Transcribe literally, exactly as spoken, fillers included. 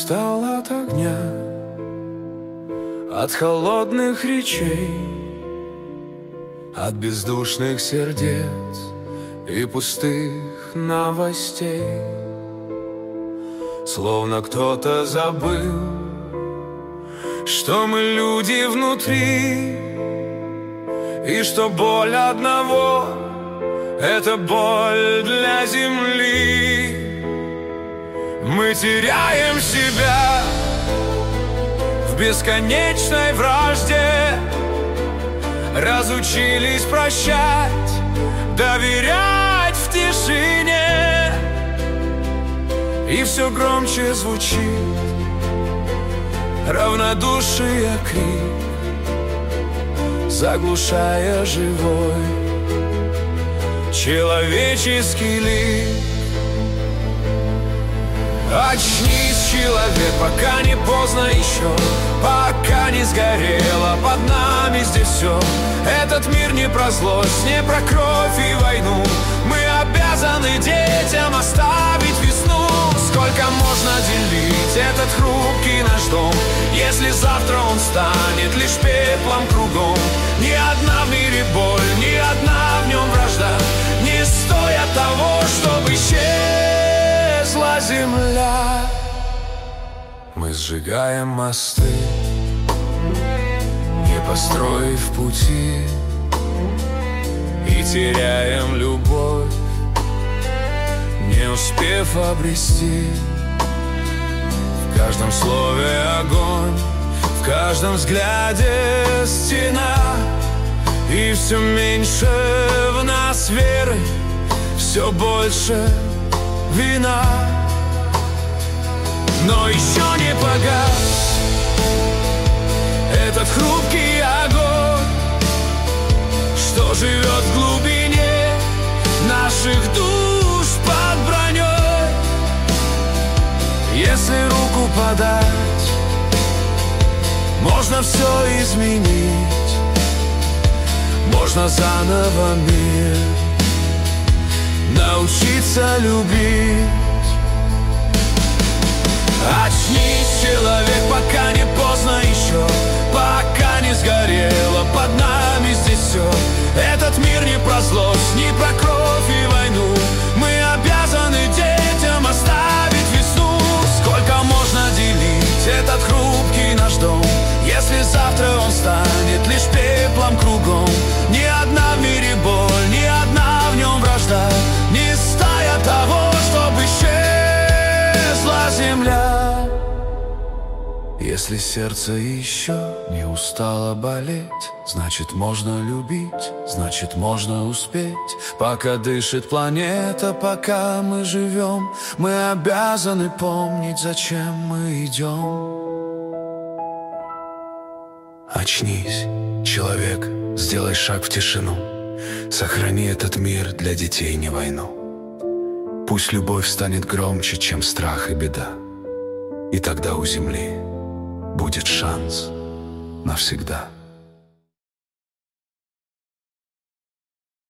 устал от огня, от холодных речей, от бездушных сердец и пустых новостей. Словно кто-то забыл, что мы люди внутри, и что боль одного — это боль для земли. Мы теряем себя в бесконечной вражде, разучились прощать, доверять в тишине. И все громче звучит равнодушие крик, заглушая живой человеческий лик. Очнись, человек, пока не поздно еще, пока не сгорело под нами здесь все. Этот мир не про злость, не про кровь и войну. Мы обязаны детям оставить весну. Сколько можно делить этот хрупкий наш дом, если завтра он станет лишь пеплом кругом? Ни одна в мире боль, ни одна в нем вражда не стоят того, чтобы исчезла земля. Мы сжигаем мосты, не построив пути, и теряем любовь, не успев обрести. В каждом слове огонь, в каждом взгляде стена, и все меньше в нас веры, все больше вина. Но еще не погас этот хрупкий огонь, что живет в глубине наших душ под броней. Если руку подать, можно все изменить, можно заново мир научиться любить. Очнись, человек, пока не поздно еще, пока не сгорело под нами здесь все. Этот мир не про злость, не про кровь и войну. Мы обязаны детям оставить весну. Сколько можно делить этот хрупкий наш дом, если завтра он станет лишь пеплом кругом? Ни одна в мире боль, ни одна в нем вражда не стоят того, чтобы исчезла земля. Если сердце еще не устало болеть, значит можно любить, значит можно успеть. Пока дышит планета, пока мы живем, мы обязаны помнить, зачем мы идем. Очнись, человек, сделай шаг в тишину. Сохрани этот мир для детей, не войну. Пусть любовь станет громче, чем страх и беда, и тогда у земли будет шанс навсегда.